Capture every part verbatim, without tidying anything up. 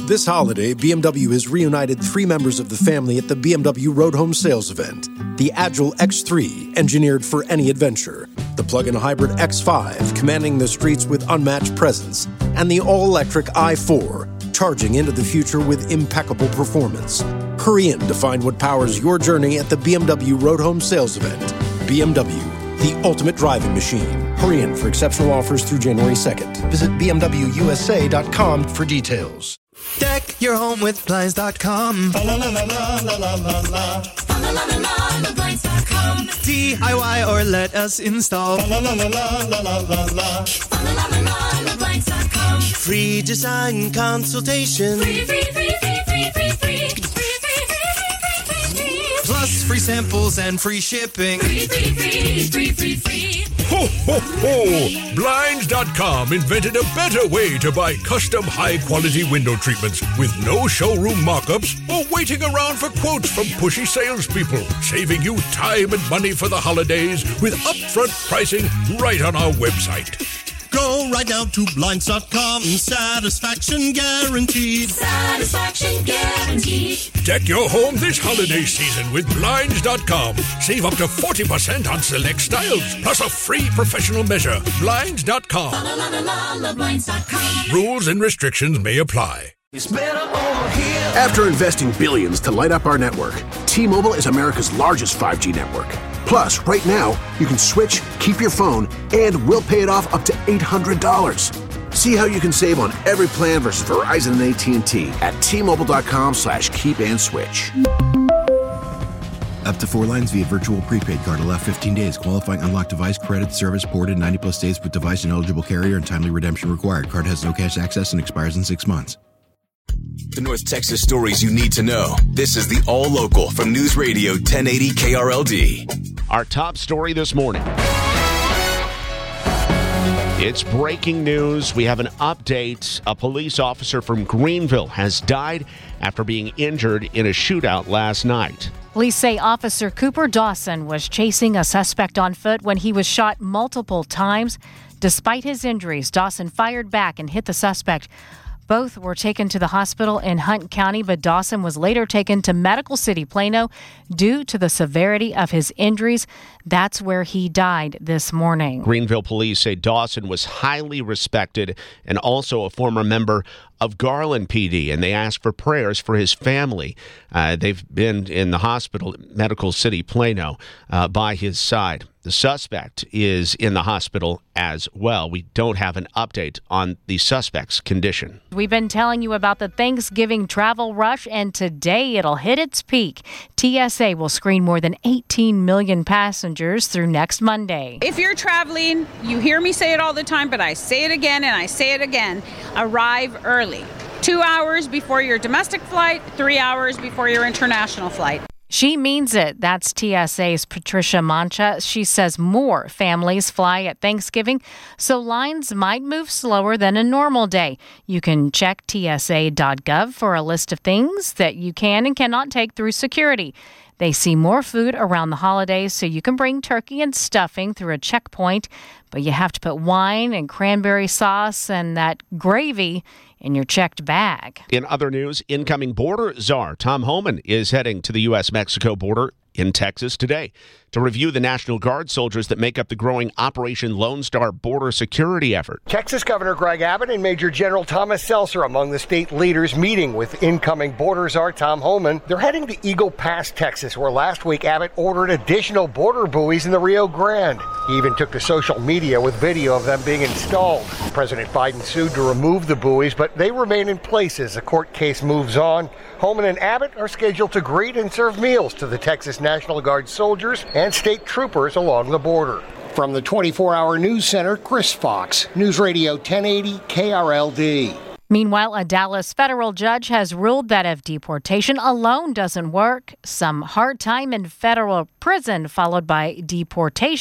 This holiday, B M W has reunited three members of the family at the B M W Road Home Sales event. The Agile X three, engineered for any adventure. The plug-in hybrid X five, commanding the streets with unmatched presence. And the all-electric i four, charging into the future with impeccable performance. Hurry in to find what powers your journey at the B M W Road Home Sales event. B M W, the ultimate driving machine. Hurry in for exceptional offers through January second. Visit B M W U S A dot com for details. Deck your home with Blinds dot com. La la la la la la la la la. La la la la la Blinds dot com. D I Y or let us install. La la la la la la la la. La la la la Blinds dot com. Free design consultation. Free free free free free free free. Plus free samples and free shipping. Free free free free free free. Ho, ho, ho! Blinds dot com invented a better way to buy custom high-quality window treatments with no showroom mock-ups or waiting around for quotes from pushy salespeople, saving you time and money for the holidays with upfront pricing right on our website. Go right now to Blinds dot com. Satisfaction guaranteed. Satisfaction guaranteed. Deck your home this holiday season with Blinds dot com. Save up to forty percent on select styles, plus a free professional measure. Blinds dot com. La la la la la Blinds dot com. Rules and restrictions may apply. It's better over here. After investing billions to light up our network, T-Mobile is America's largest five G network. Plus, right now, you can switch, keep your phone, and we'll pay it off up to eight hundred dollars. See how you can save on every plan versus Verizon and A T and T at T-Mobile dot com slash keep and switch. Up to four lines via virtual prepaid card. Allow fifteen days. Qualifying unlocked device credit service ported ninety plus days with device and eligible carrier and timely redemption required. Card has no cash access and expires in six months. The North Texas stories you need to know. This is the All Local from News Radio ten eighty K R L D. Our top story this morning. It's breaking news. We have an update. A police officer from Greenville has died after being injured in a shootout last night. Police say Officer Cooper Dawson was chasing a suspect on foot when he was shot multiple times. Despite his injuries, Dawson fired back and hit the suspect. Both were taken to the hospital in Hunt County, but Dawson was later taken to Medical City, Plano, due to the severity of his injuries. That's where he died this morning. Greenville police say Dawson was highly respected and also a former member of Garland P D, and they asked for prayers for his family. Uh, they've been in the hospital at Medical City, Plano, uh, by his side. The suspect is in the hospital as well. We don't have an update on the suspect's condition. We've been telling you about the Thanksgiving travel rush, and today it'll hit its peak. T S A will screen more than eighteen million passengers through next Monday. If you're traveling, you hear me say it all the time, but I say it again and I say it again, arrive early. Two hours before your domestic flight, three hours before your international flight. She means it. That's T S A's Patricia Mancha. She says more families fly at Thanksgiving, so lines might move slower than a normal day. You can check T S A dot gov for a list of things that you can and cannot take through security. They see more food around the holidays, so you can bring turkey and stuffing through a checkpoint, but you have to put wine and cranberry sauce and that gravy in your checked bag. In other news, incoming border czar Tom Homan is heading to the U S Mexico border in Texas today to review the National Guard soldiers that make up the growing Operation Lone Star border security effort. Texas Governor Greg Abbott and Major General Thomas Seltzer among the state leaders meeting with incoming border czar Tom Homan. They're heading to Eagle Pass, Texas, where last week Abbott ordered additional border buoys in the Rio Grande. He even took to social media with video of them being installed. President Biden sued to remove the buoys, but they remain in place as the court case moves on. Homan and Abbott are scheduled to greet and serve meals to the Texas National Guard soldiers and state troopers along the border. From the twenty-four hour News Center, Chris Fox, News Radio ten eighty K R L D. Meanwhile, a Dallas federal judge has ruled that if deportation alone doesn't work, some hard time in federal prison followed by deportation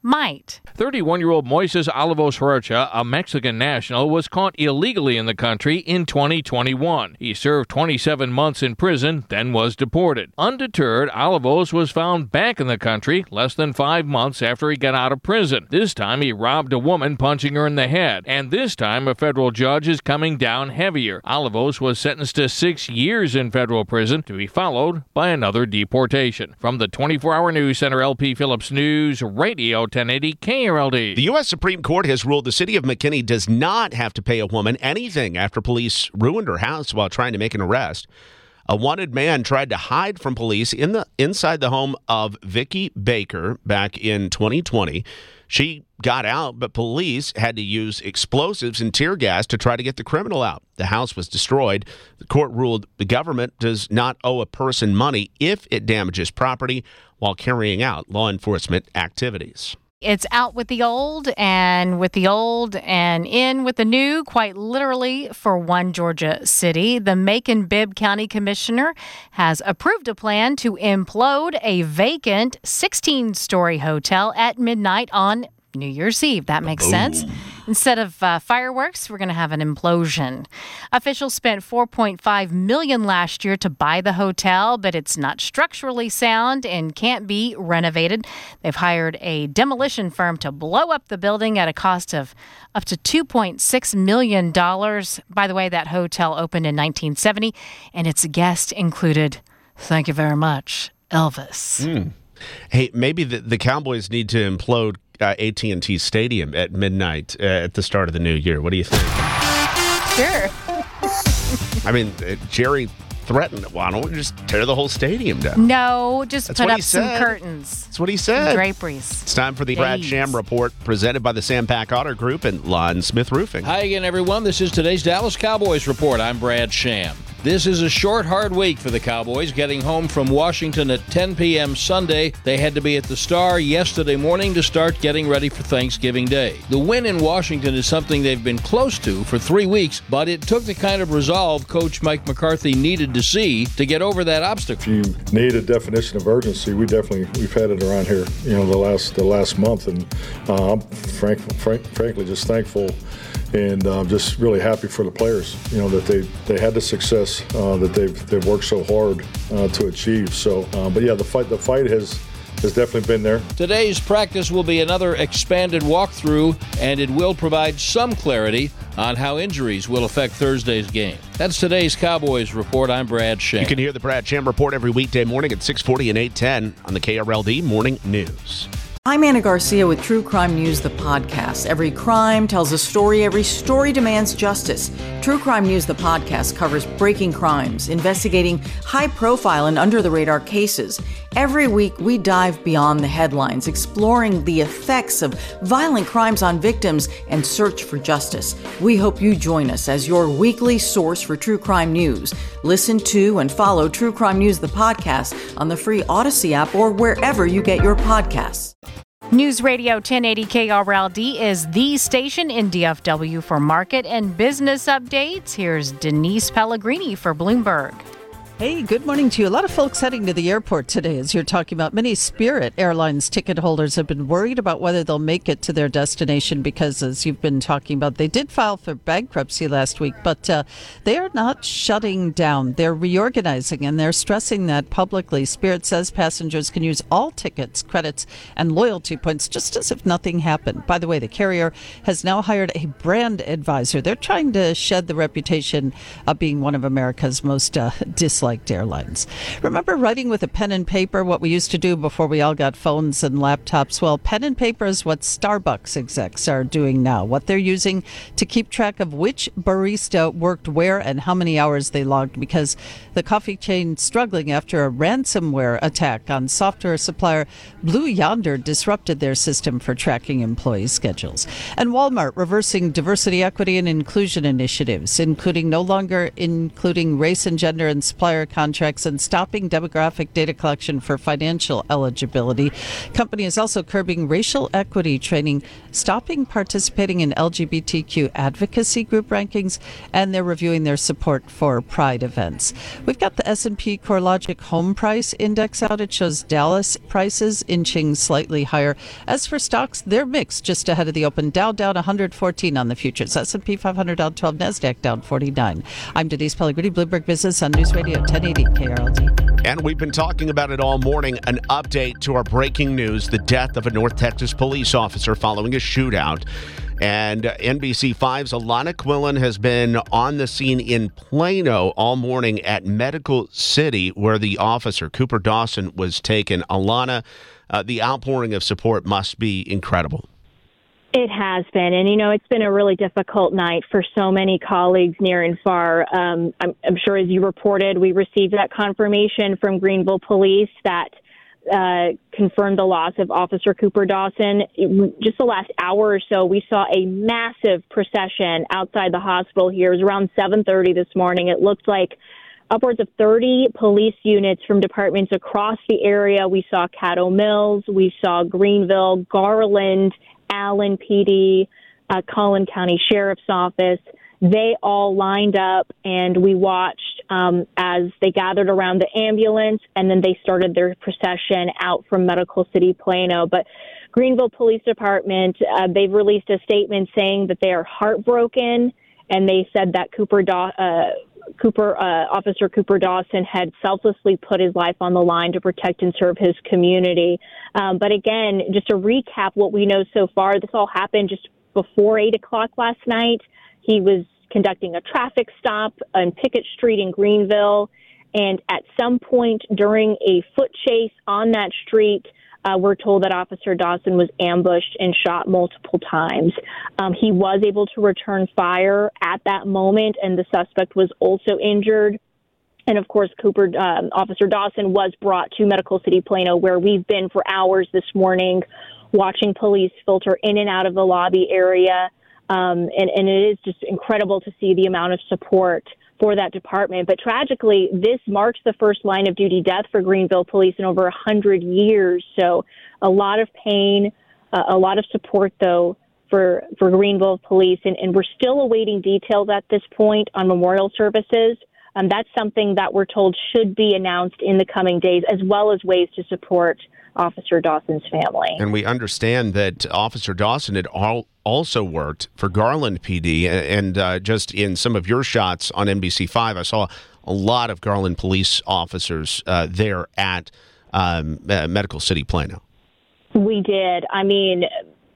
might. thirty-one-year-old Moises Olivos Rocha, a Mexican national, was caught illegally in the country in twenty twenty-one. He served twenty-seven months in prison, then was deported. Undeterred, Olivos was found back in the country less than five months after he got out of prison. This time he robbed a woman, punching her in the head. And this time a federal judge is coming down heavier. Olivos was sentenced to six years in federal prison, to be followed by another deportation. From the twenty-four hour News Center, L P Phillips News Radio ten eighty K R L D. The U S Supreme Court has ruled the city of McKinney does not have to pay a woman anything after police ruined her house while trying to make an arrest. A wanted man tried to hide from police in the inside the home of Vicky Baker back in twenty twenty. She got out, but police had to use explosives and tear gas to try to get the criminal out. The house was destroyed. The court ruled the government does not owe a person money if it damages property while carrying out law enforcement activities. It's out with the old and with the old and in with the new, quite literally, for one Georgia city. The Macon-Bibb County Commissioner has approved a plan to implode a vacant sixteen-story hotel at midnight on New Year's Eve. That makes sense. Instead of uh, fireworks, we're going to have an implosion. Officials spent four point five million dollars last year to buy the hotel, but it's not structurally sound and can't be renovated. They've hired a demolition firm to blow up the building at a cost of up to two point six million dollars. By the way, that hotel opened in nineteen seventy, and its guest included, thank you very much, Elvis. Mm. Hey, maybe the, the Cowboys need to implode Uh, A T and T Stadium at midnight uh, at the start of the new year. What do you think? Sure. I mean, uh, Jerry threatened, why don't we just tear the whole stadium down? No, just That's put what up he some said. curtains. That's what he said. Draperies. It's time for the Brad Days. Sham Report, presented by the Sam Pack Auto Group and Lon Smith Roofing. Hi again, everyone. This is today's Dallas Cowboys Report. I'm Brad Sham. This is a short, hard week for the Cowboys, getting home from Washington at ten p.m. Sunday. They had to be at the Star yesterday morning to start getting ready for Thanksgiving Day. The win in Washington is something they've been close to for three weeks, but it took the kind of resolve Coach Mike McCarthy needed to see to get over that obstacle. If you need a definition of urgency, we definitely, we've had it around here, you know, the last the last month, and uh, I'm frank, frank, frankly just thankful and uh, just really happy for the players, you know, that they, they had the success uh, that they've they've worked so hard uh, to achieve. So, uh, but yeah, the fight the fight has has definitely been there. Today's practice will be another expanded walkthrough, and it will provide some clarity on how injuries will affect Thursday's game. That's today's Cowboys Report. I'm Brad Sham. You can hear the Brad Sham Report every weekday morning at six forty and eight ten on the K R L D Morning News. I'm Anna Garcia with True Crime News, the podcast. Every crime tells a story. Every story demands justice. True Crime News, the podcast, covers breaking crimes, investigating high-profile and under-the-radar cases. Every week, we dive beyond the headlines, exploring the effects of violent crimes on victims and search for justice. We hope you join us as your weekly source for true crime news. Listen to and follow True Crime News, the podcast, on the free Odyssey app or wherever you get your podcasts. News Radio ten eighty K R L D is the station in D F W for market and business updates. Here's Denise Pellegrini for Bloomberg. Hey, good morning to you. A lot of folks heading to the airport today, as you're talking about. Many Spirit Airlines ticket holders have been worried about whether they'll make it to their destination because, as you've been talking about, they did file for bankruptcy last week, but uh, they are not shutting down. They're reorganizing, and they're stressing that publicly. Spirit says passengers can use all tickets, credits, and loyalty points just as if nothing happened. By the way, the carrier has now hired a brand advisor. They're trying to shed the reputation of being one of America's most uh, disliked airlines. Remember writing with a pen and paper, what we used to do before we all got phones and laptops? Well, pen and paper is what Starbucks execs are doing now, what they're using to keep track of which barista worked where and how many hours they logged, because the coffee chain struggling after a ransomware attack on software supplier Blue Yonder disrupted their system for tracking employee schedules. And Walmart reversing diversity, equity, and inclusion initiatives, including no longer including race and gender and supplier supplier contracts and stopping demographic data collection for financial eligibility. Company is also curbing racial equity training, stopping participating in L G B T Q advocacy group rankings, and they're reviewing their support for Pride events. We've got the S and P CoreLogic Home Price Index out. It shows Dallas prices inching slightly higher. As for stocks, they're mixed just ahead of the open. Dow down one hundred fourteen on the futures. S and P five hundred down twelve. NASDAQ down forty-nine. I'm Denise Pellegrini, Bloomberg Business on News Radio ten eighty K R L D. And we've been talking about it all morning. An update to our breaking news: the death of a North Texas police officer following a shootout. And N B C five's Alana Quillen has been on the scene in Plano all morning at Medical City, where the officer, Cooper Dawson, was taken. Alana, uh, the outpouring of support must be incredible. It has been. And, you know, it's been a really difficult night for so many colleagues near and far. Um, I'm, I'm sure, as you reported, we received that confirmation from Greenville Police that Uh, confirmed the loss of Officer Cooper Dawson. Just the last hour or so, we saw a massive procession outside the hospital here. It was around seven thirty this morning. It looked like upwards of thirty police units from departments across the area. We saw Caddo Mills, we saw Greenville, Garland, Allen P D, uh, Collin County Sheriff's Office. They all lined up, and we watched um, as they gathered around the ambulance, and then they started their procession out from Medical City, Plano. But Greenville Police Department, uh, they've released a statement saying that they are heartbroken, and they said that Cooper, da- uh, Cooper uh, Officer Cooper Dawson had selflessly put his life on the line to protect and serve his community. Um, but again, just to recap what we know so far, this all happened just before eight o'clock last night. He was conducting a traffic stop on Pickett Street in Greenville, and at some point during a foot chase on that street, uh, we're told that Officer Dawson was ambushed and shot multiple times. Um, he was able to return fire at that moment, and the suspect was also injured. And of course, Cooper um, Officer Dawson was brought to Medical City, Plano, where we've been for hours this morning, watching police filter in and out of the lobby area. Um, and, and it is just incredible to see the amount of support for that department. But tragically, this marks the first line of duty death for Greenville Police in over one hundred years. So a lot of pain, uh, a lot of support, though, for, for Greenville Police. And, and we're still awaiting details at this point on memorial services. Um, that's something that we're told should be announced in the coming days, as well as ways to support Officer Dawson's family. And we understand that Officer Dawson had all, also worked for Garland P D. And uh, just in some of your shots on N B C five, I saw a lot of Garland police officers uh, there at um, uh, Medical City, Plano. We did. I mean,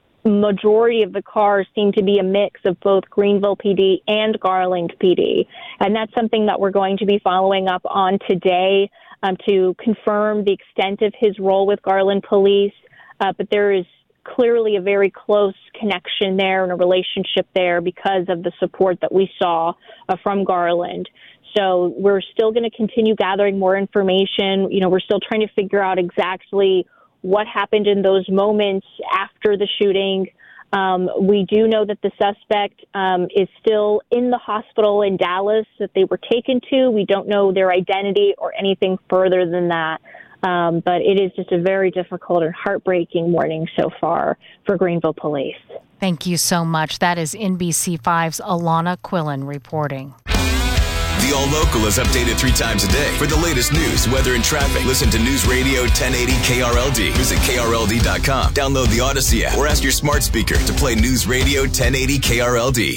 majority of the cars seem to be a mix of both Greenville P D and Garland P D. And that's something that we're going to be following up on today. Um, to confirm the extent of his role with Garland Police. Uh, but there is clearly a very close connection there and a relationship there because of the support that we saw uh, from Garland. So we're still going to continue gathering more information. You know, we're still trying to figure out exactly what happened in those moments after the shooting. Um, we do know that the suspect um, is still in the hospital in Dallas that they were taken to. We don't know their identity or anything further than that. Um, but it is just a very difficult and heartbreaking morning so far for Greenville Police. Thank you so much. That is N B C five's Alana Quillen reporting. The All Local is updated three times a day. For the latest news, weather, and traffic, listen to News Radio ten eighty K R L D. Visit K R L D dot com. Download the Odyssey app or ask your smart speaker to play News Radio ten eighty K R L D.